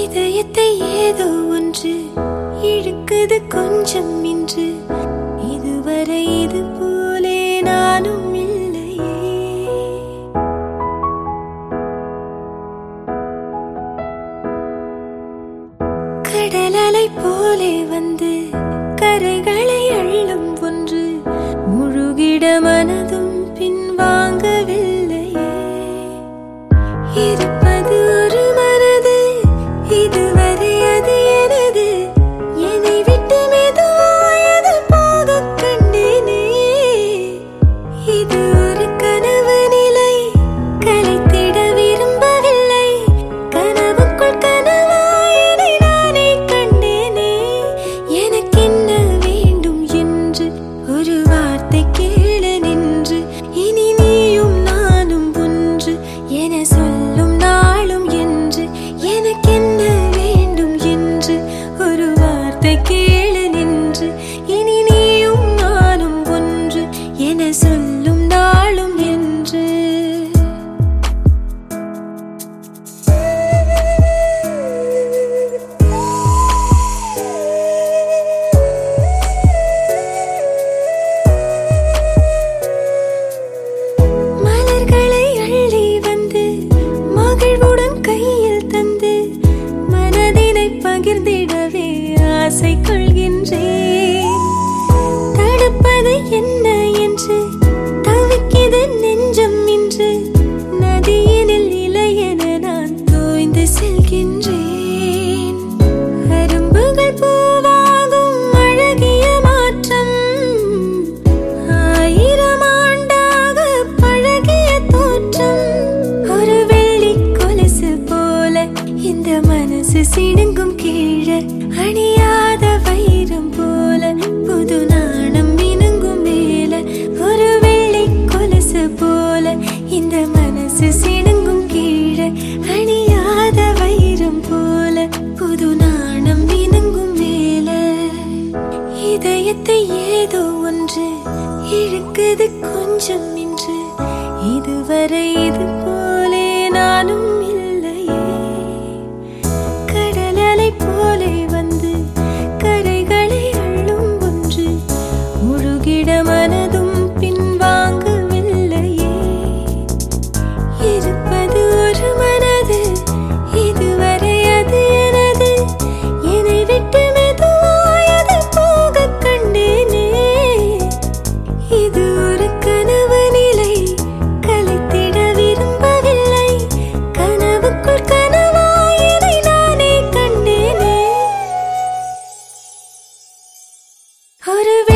இதயத்தை ஏதோ ஒன்று இழுக்குது கொஞ்சம் இன்று. இதுவரை இது போலே நானும் இல்லையே. கடல் அலை போலே வந்து கரைகளை அள்ளும் ஒன்று. முழுகிட மனதும் பின்வாங்கவில்லையே. இருப்பது ஒரு மனது, இதுவரை அது எனது. என்னை விட்டு மெதுவாயது போக கண்டேனே. இது ஒரு கனவு நிலை, கலைத்திட விரும்பவில்லை. கனவுக்குள் கனவாயதை நானே கண்டேனே. எனக்கென்ன வேண்டும் என்று ஒரு வார்த்தை கேளு நின்று. இனி நீயும் நானும் ஒன்று என சொல்லும் நாளும் என்று. எனக்கென்ன வேண்டும் என்று ஒரு வார்த்தை கேளு நின்று. இனி நீயும் நானும் ஒன்று என சொல்லும் நாளும் என்று. மலர்களை அள்ளி வந்து மகிழ்வுடன் கையில் தந்து மனதினை பகிர்ந்திடவே ஆசை கொள்கின்றேன். தடுப்பது என்ன என்று தவிக்கிது நெஞ்சம் இன்று. நதியினில் இலையென நான் தோய்ந்து செல்கின்றேன். அரும்புகள் பூவாகும் அழகிய மாற்றம். 1000 ஆண்டாக பழகிய தோற்றம். ஒரு வெள்ளி கொலுசு போல இந்த மனசு சிணுங்கும் கீழே. அணியாத வைரம் போல புது நாணம் மினுங்கும் மேல. ஒரு வெள்ளி கொலுசு போல இந்த மனசு சிணுங்கும் கீழே. அணியாத வைரம் போல புது நாணம் மினுங்கும் மேல. இதயத்தை ஏதோ ஒன்று இழுக்குது கொஞ்சம் இன்று. இதுவரை இது போலே நானும் இல்லையே. கடல் அலை போலே வந்து கரைகளை அள்ளும் ஒன்று. முழுகிட மனதும் பின்வாங்கவில்லையே. இருப்பது ஒரு மனது, இதுவரை அது எனது. என்னை விட்டு மெதுவாயது போக கண்டேனே. இது ஒரு கனவு நிலை, கலைத்திட விரும்பவில்லை. கனவுக்குள் கனவாயதை நானே கண்டேனே. ஒரு